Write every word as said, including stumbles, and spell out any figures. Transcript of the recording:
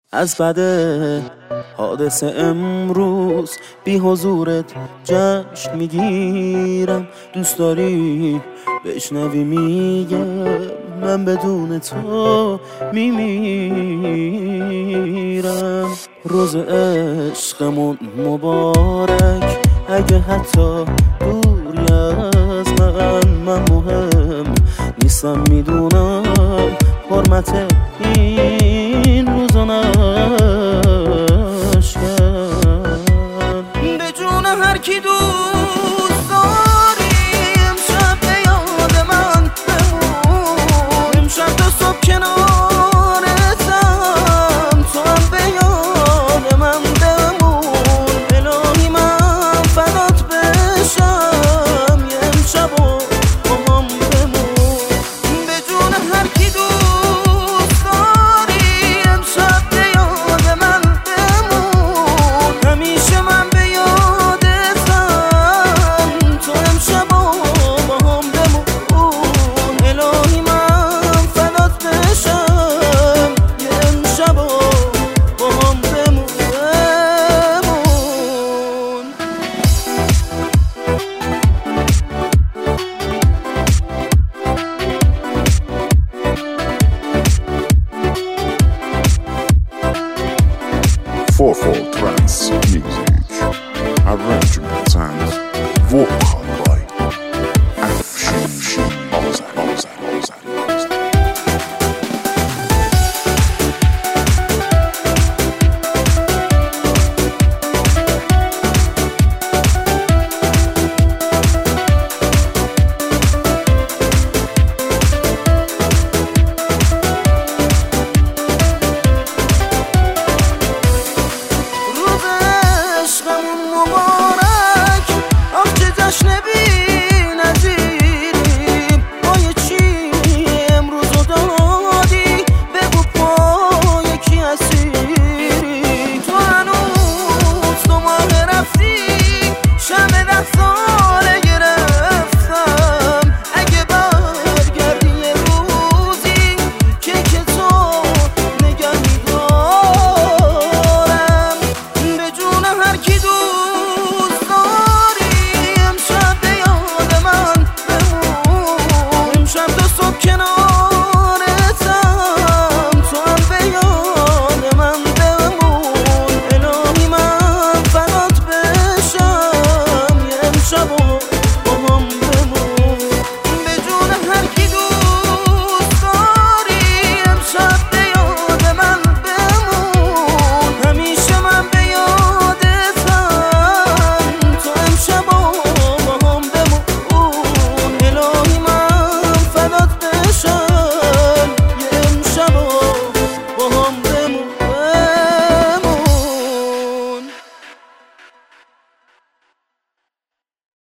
از بعد حادثه امروز بی حضورت جشن میگیرم. دوست داری بشنوی میگم من بدون تو میمیرم. روز عشقمون مبارک، اگه حتی دوری از من من مهم نیستم، میدونم حرمت این روزا نشکن. به جون هر کی دوست داری امشب به یاد من بمون، امشب تا صبح کنارتم، تو هم به یاد من بمون. الهی من فدات بشم یه امشب و با هم بمون. به جون هر کی دوست داری امشب به یاد من بمون، همیشه من به یادتم، تو امشب و با هم بمون. الهی من فدات بشم یه امشب و با هم بمون. four four Trance Music.